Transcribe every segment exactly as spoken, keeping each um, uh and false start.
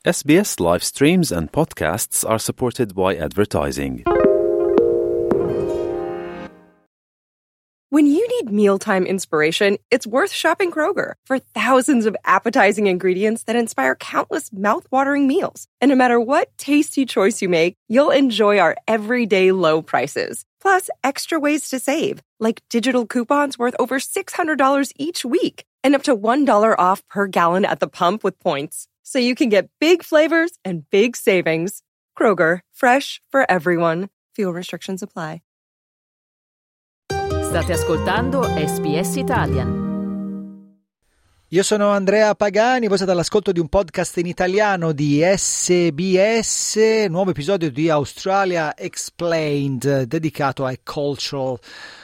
S B S live streams and podcasts are supported by advertising. When you need mealtime inspiration, it's worth shopping Kroger for thousands of appetizing ingredients that inspire countless mouth-watering meals. And no matter what tasty choice you make, you'll enjoy our everyday low prices. Plus, extra ways to save, like digital coupons worth over six hundred dollars each week and up to one dollar off per gallon at the pump with points. So you can get big flavors and big savings. Kroger, fresh for everyone. Fuel restrictions apply. State ascoltando S B S Italian. Io sono Andrea Pagani, voi siete all'ascolto di un podcast in italiano di S B S, nuovo episodio di Australia Explained dedicato ai cultural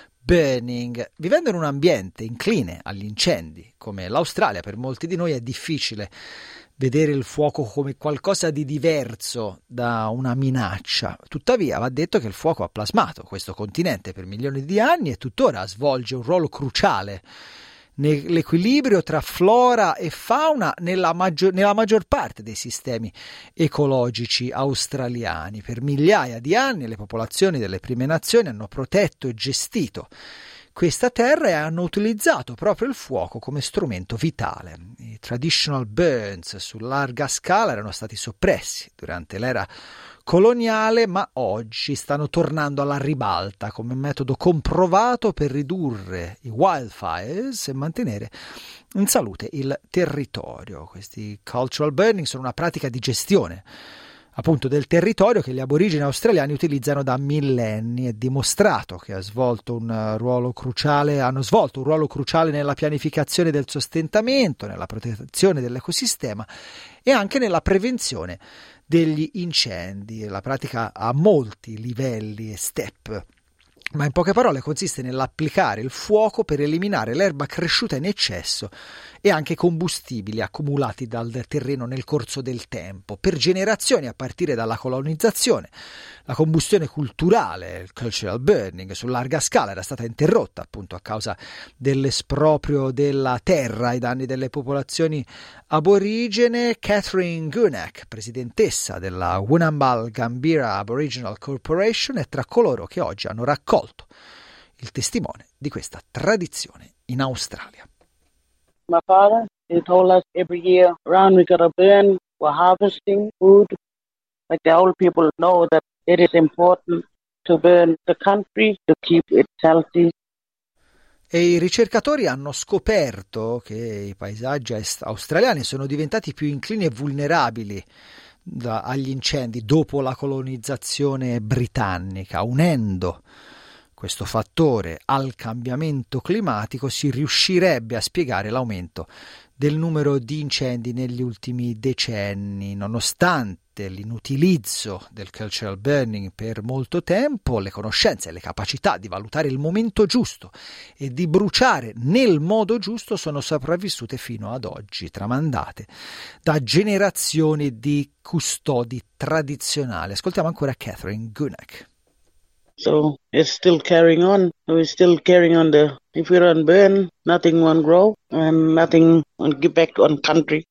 burning. Vivendo in un ambiente incline agli incendi come l'Australia, per molti di noi è difficile vedere il fuoco come qualcosa di diverso da una minaccia. Tuttavia va detto che il fuoco ha plasmato questo continente per milioni di anni e tuttora svolge un ruolo cruciale nell'equilibrio tra flora e fauna nella, maggior, nella maggior parte dei sistemi ecologici australiani. Per migliaia di anni le popolazioni delle prime nazioni hanno protetto e gestito questa terra e hanno utilizzato proprio il fuoco come strumento vitale. I traditional burns su larga scala erano stati soppressi durante l'era coloniale, ma oggi stanno tornando alla ribalta come metodo comprovato per ridurre i wildfires e mantenere in salute il territorio. Questi cultural burning sono una pratica di gestione appunto del territorio che gli aborigeni australiani utilizzano da millenni. È dimostrato che ha svolto un ruolo cruciale, hanno svolto un ruolo cruciale nella pianificazione del sostentamento, nella protezione dell'ecosistema e anche nella prevenzione degli incendi. La pratica ha molti livelli e step, ma in poche parole consiste nell'applicare il fuoco per eliminare l'erba cresciuta in eccesso e anche combustibili accumulati dal terreno nel corso del tempo. Per generazioni, a partire dalla colonizzazione, la combustione culturale, il cultural burning, su larga scala era stata interrotta appunto a causa dell'esproprio della terra ai danni delle popolazioni aborigene. Catherine Gunack, presidentessa della Woonamball Gambira Aboriginal Corporation, è tra coloro che oggi hanno raccolto il testimone di questa tradizione in Australia. My father, he told us every year around we gotta burn, we're harvesting food. Like the old people know that it is important to burn the country to keep it healthy. E i ricercatori hanno scoperto che i paesaggi australiani sono diventati più inclini e vulnerabili da, agli incendi dopo la colonizzazione britannica. Unendo questo fattore al cambiamento climatico si riuscirebbe a spiegare l'aumento del numero di incendi negli ultimi decenni. Nonostante l'inutilizzo del cultural burning per molto tempo, le conoscenze e le capacità di valutare il momento giusto e di bruciare nel modo giusto sono sopravvissute fino ad oggi, tramandate da generazioni di custodi tradizionali. Ascoltiamo ancora Catherine Gunack. So it's still carrying on. We're still carrying on the, if we don't burn, nothing won't grow and nothing will get back on country.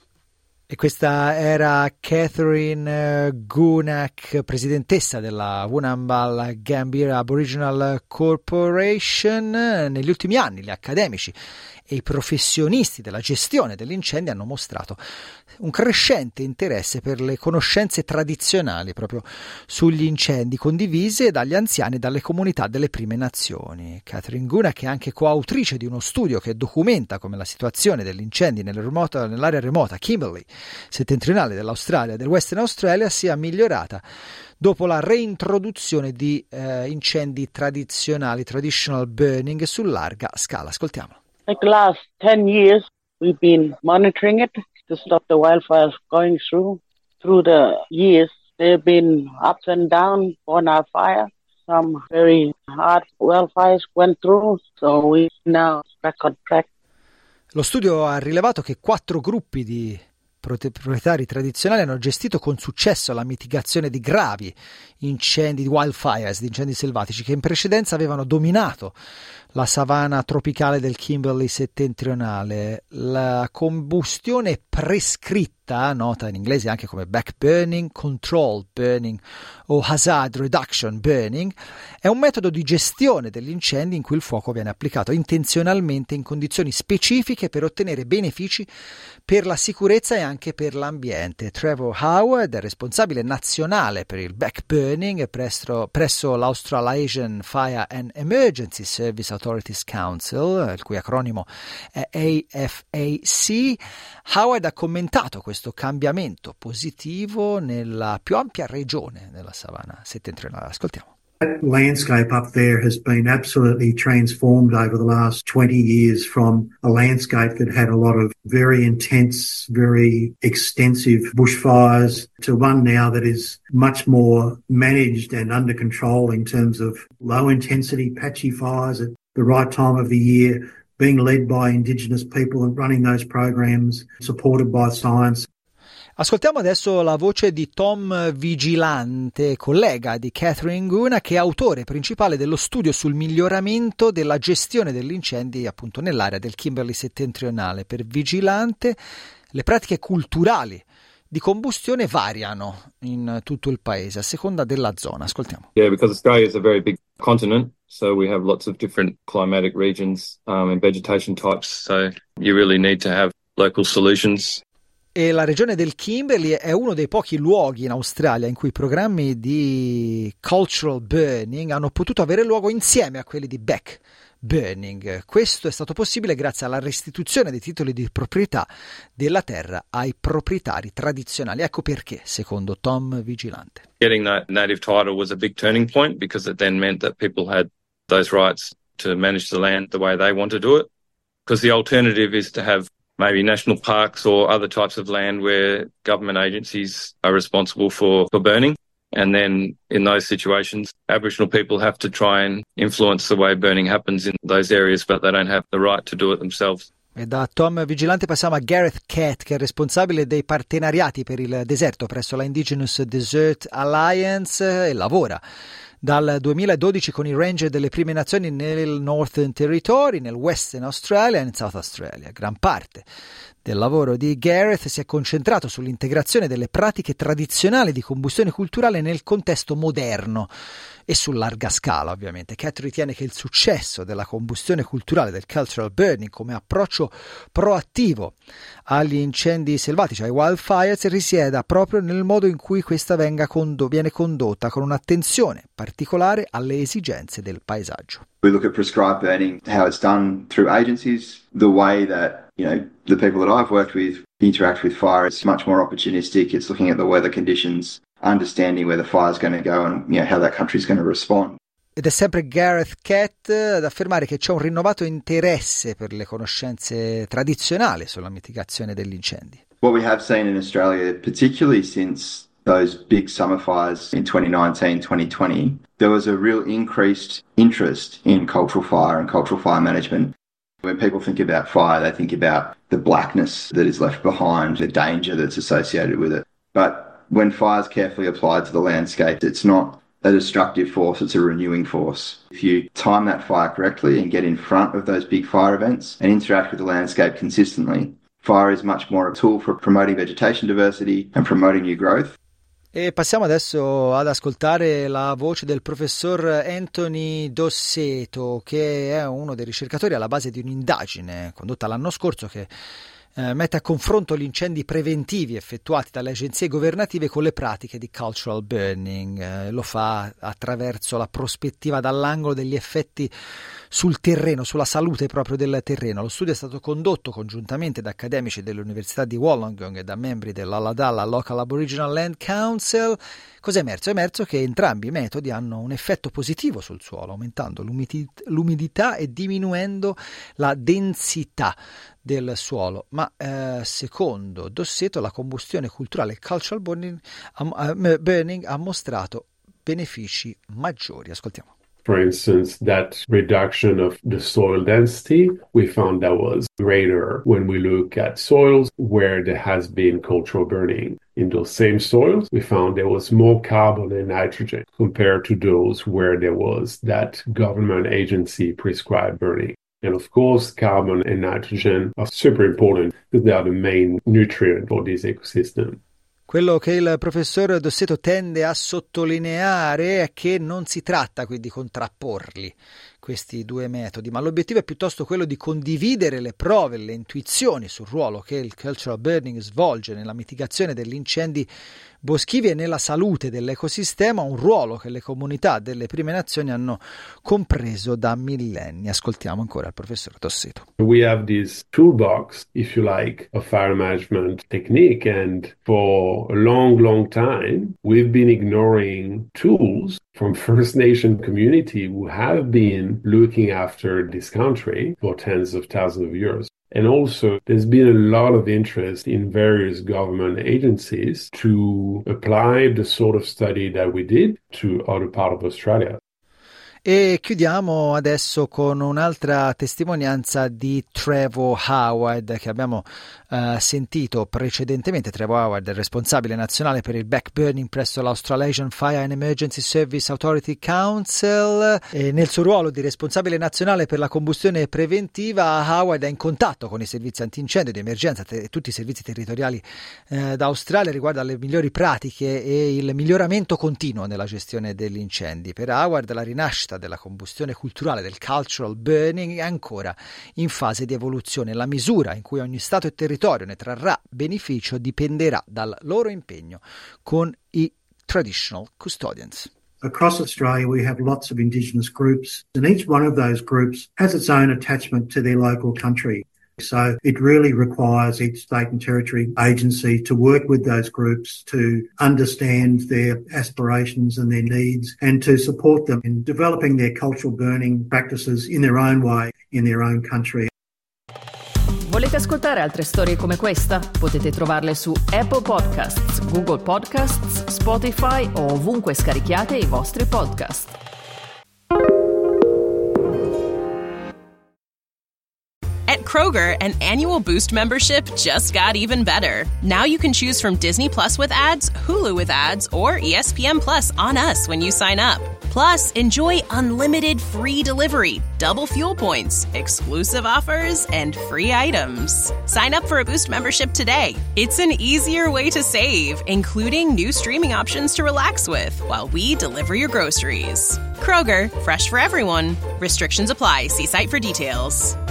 E questa era Catherine Gunack, presidentessa della Woonamball Gambira Aboriginal Corporation. Negli ultimi anni gli accademici e i professionisti della gestione degli incendi hanno mostrato un crescente interesse per le conoscenze tradizionali proprio sugli incendi, condivise dagli anziani e dalle comunità delle prime nazioni. Catherine Gunack è anche coautrice di uno studio che documenta come la situazione degli incendi nel remoto, nell'area remota Kimberley settentrionale dell'Australia e del Western Australia sia migliorata dopo la reintroduzione di eh, incendi tradizionali, traditional burning, su larga scala. Ascoltiamo. Like the last ten years, we've been monitoring it to stop the wildfires going through. Through the years, they've been ups and down on our fire. Some very hard wildfires went through, so we now back on track. Lo studio ha rilevato che quattro gruppi di proprietari tradizionali hanno gestito con successo la mitigazione di gravi incendi, di wildfires, di incendi selvatici che in precedenza avevano dominato la savana tropicale del Kimberley settentrionale. La combustione prescritta nota in inglese anche come back burning, control burning o hazard reduction burning, è un metodo di gestione degli incendi in cui il fuoco viene applicato intenzionalmente in condizioni specifiche per ottenere benefici per la sicurezza e anche per l'ambiente. Trevor Howard è responsabile nazionale per il back burning presso, presso l'Australasian Fire and Emergency Service Authorities Council, il cui acronimo è A F A C. Howard ha commentato questo cambiamento positivo nella più ampia regione della savana settentrionale. Ascoltiamo. That landscape up there has been absolutely transformed over the last twenty years from a landscape that had a lot of very intense, very extensive bushfires to one now that is much more managed and under control in terms of low intensity, patchy fires at the right time of the year, being led by Indigenous people and running those programs, supported by science. Ascoltiamo adesso la voce di Tom Vigilante, collega di Catherine Guna, che è autore principale dello studio sul miglioramento della gestione degli incendi appunto nell'area del Kimberley settentrionale. Per Vigilante le pratiche culturali di combustione variano in tutto il paese a seconda della zona. Ascoltiamo. Yeah, because Australia is a very big continent, so we have lots of different climatic regions um, and vegetation types, so you really need to have local solutions. E la regione del Kimberley è uno dei pochi luoghi in Australia in cui programmi di cultural burning hanno potuto avere luogo insieme a quelli di back burning. Questo è stato possibile grazie alla restituzione dei titoli di proprietà della terra ai proprietari tradizionali. Ecco perché, secondo Tom Vigilante. Getting that native title was a big turning point because it then meant that people had those rights to manage the land the way they want to do it. Because the alternative is to have maybe national parks or other types of land where government agencies are responsible for, for burning. And then in those situations, Aboriginal people have to try and influence the way burning happens in those areas, but they don't have the right to do it themselves. E da Tom Vigilante passiamo a Gareth Catt, che è responsabile dei partenariati per il deserto presso la Indigenous Desert Alliance e lavora dal duemiladodici con i ranger delle prime nazioni nel Northern Territory, nel Western Australia e nel South Australia. Gran parte del lavoro di Gareth si è concentrato sull'integrazione delle pratiche tradizionali di combustione culturale nel contesto moderno e su larga scala, ovviamente. Cat ritiene che il successo della combustione culturale, del cultural burning, come approccio proattivo agli incendi selvatici, ai wildfires, risieda proprio nel modo in cui questa venga condo- viene condotta, con un'attenzione particolare alle esigenze del paesaggio. We look at prescribed burning, how it's done through agencies, the way that, you know, the people that I've worked with interact with fire. It's much more opportunistic. It's looking at the weather conditions, understanding where the fire's going to go and, you know, how that country's going to respond. Ed è sempre Gareth Catt ad affermare che c'è un rinnovato interesse per le conoscenze tradizionali sulla mitigazione degli incendi. What we have seen in Australia, particularly since those big summer fires in twenty nineteen, twenty twenty, there was a real increased interest in cultural fire and cultural fire management. When people think about fire, they think about the blackness that is left behind, the danger that's associated with it. But when fire is carefully applied to the landscape, it's not a destructive force, it's a renewing force. If you time that fire correctly and get in front of those big fire events and interact with the landscape consistently, fire is much more a tool for promoting vegetation diversity and promoting new growth. E passiamo adesso ad ascoltare la voce del professor Anthony Dosseto, che è uno dei ricercatori alla base di un'indagine condotta l'anno scorso che eh, mette a confronto gli incendi preventivi effettuati dalle agenzie governative con le pratiche di cultural burning. Eh, lo fa attraverso la prospettiva dall'angolo degli effetti sul terreno, sulla salute proprio del terreno. Lo studio è stato condotto congiuntamente da accademici delle università di Wollongong e da membri dell'Ulladulla Local Aboriginal Land Council. Cos'è emerso? È emerso che entrambi i metodi hanno un effetto positivo sul suolo, aumentando l'umidità, l'umidità e diminuendo la densità del suolo. Ma eh, secondo Dosseto la combustione culturale cultural burning, um, burning ha mostrato benefici maggiori. Ascoltiamo. For instance, that reduction of the soil density, we found that was greater when we look at soils where there has been cultural burning. In those same soils, we found there was more carbon and nitrogen compared to those where there was that government agency prescribed burning. And of course, carbon and nitrogen are super important because they are the main nutrient for this ecosystem. Quello che il professor Dosseto tende a sottolineare è che non si tratta qui di contrapporli questi due metodi, ma l'obiettivo è piuttosto quello di condividere le prove, le intuizioni sul ruolo che il cultural burning svolge nella mitigazione degli incendi boschivi e nella salute dell'ecosistema, un ruolo che le comunità delle prime nazioni hanno compreso da millenni. Ascoltiamo ancora il professor Dosseto. We have this toolbox, if you like, of fire management technique, and for a long, long time, we've been ignoring tools from First Nation community who have been looking after this country for tens of thousands of years. And also, there's been a lot of interest in various government agencies to apply the sort of study that we did to other parts of Australia. E chiudiamo adesso con un'altra testimonianza di Trevor Howard che abbiamo uh, sentito precedentemente. Trevor Howard è il responsabile nazionale per il backburning presso l'Australasian Fire and Emergency Service Authority Council e nel suo ruolo di responsabile nazionale per la combustione preventiva Howard è in contatto con i servizi antincendio di emergenza e tutti i servizi territoriali uh, d'Australia riguardo alle migliori pratiche e il miglioramento continuo nella gestione degli incendi. Per Howard la rinascita della combustione culturale, del cultural burning, è ancora in fase di evoluzione. La misura in cui ogni Stato e territorio ne trarrà beneficio dipenderà dal loro impegno con i traditional custodians. Across Australia, we have lots of Indigenous groups, and each one of those groups has its own attachment to their local country. So it really requires each state and territory agency to work with those groups to understand their aspirations and their needs and to support them in developing their cultural burning practices in their own way, in their own country. Volete ascoltare altre storie come questa? Potete trovarle su Apple Podcasts, Google Podcasts, Spotify o ovunque scarichiate i vostri podcast. At Kroger, an annual Boost membership just got even better. Now you can choose from Disney Plus with ads, Hulu with ads, or E S P N Plus on us when you sign up. Plus, enjoy unlimited free delivery, double fuel points, exclusive offers, and free items. Sign up for a Boost membership today. It's an easier way to save, including new streaming options to relax with while we deliver your groceries. Kroger, fresh for everyone. Restrictions apply. See site for details.